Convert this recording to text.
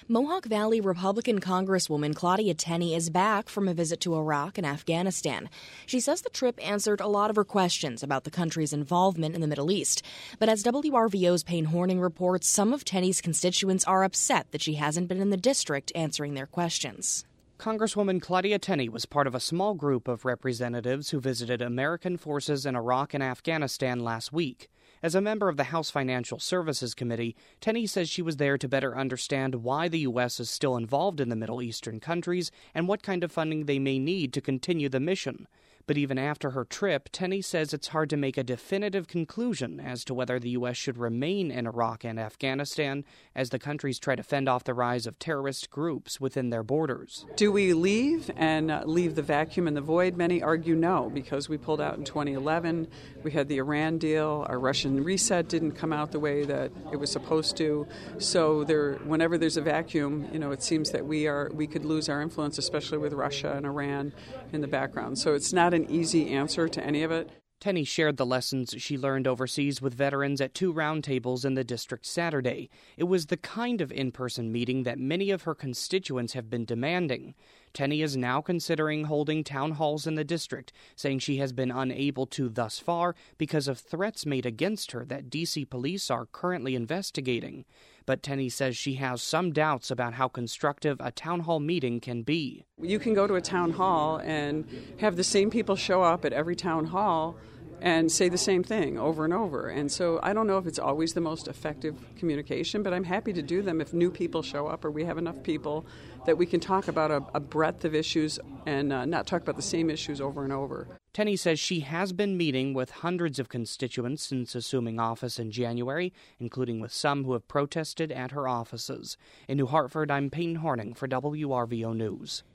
Mohawk Valley Republican Congresswoman Claudia Tenney is back from a visit to Iraq and Afghanistan. She says the trip answered a lot of her questions about the country's involvement in the Middle East. But as WRVO's Payne Horning reports, some of Tenney's constituents are upset that she hasn't been in the district answering their questions. Congresswoman Claudia Tenney was part of a small group of representatives who visited American forces in Iraq and Afghanistan last week. As a member of the House Financial Services Committee, Tenney says she was there to better understand why the U.S. is still involved in the Middle Eastern countries and what kind of funding they may need to continue the mission. But even after her trip, Tenney says it's hard to make a definitive conclusion as to whether the U.S. should remain in Iraq and Afghanistan as the countries try to fend off the rise of terrorist groups within their borders. Do we leave and leave the vacuum and the void? Many argue no, because we pulled out in 2011. We had the Iran deal. Our Russian reset didn't come out the way that it was supposed to. So whenever there's a vacuum, it seems that we could lose our influence, especially with Russia and Iran in the background. So it's not an easy answer to any of it. Tenney shared the lessons she learned overseas with veterans at 2 roundtables in the district Saturday. It was the kind of in-person meeting that many of her constituents have been demanding. Tenney is now considering holding town halls in the district, saying she has been unable to thus far because of threats made against her that D.C. police are currently investigating. But Tenney says she has some doubts about how constructive a town hall meeting can be. You can go to a town hall and have the same people show up at every town hall and say the same thing over and over. And so I don't know if it's always the most effective communication, but I'm happy to do them if new people show up or we have enough people that we can talk about a breadth of issues and not talk about the same issues over and over. Tenney says she has been meeting with hundreds of constituents since assuming office in January, including with some who have protested at her offices. In New Hartford, I'm Payne Horning for WRVO News.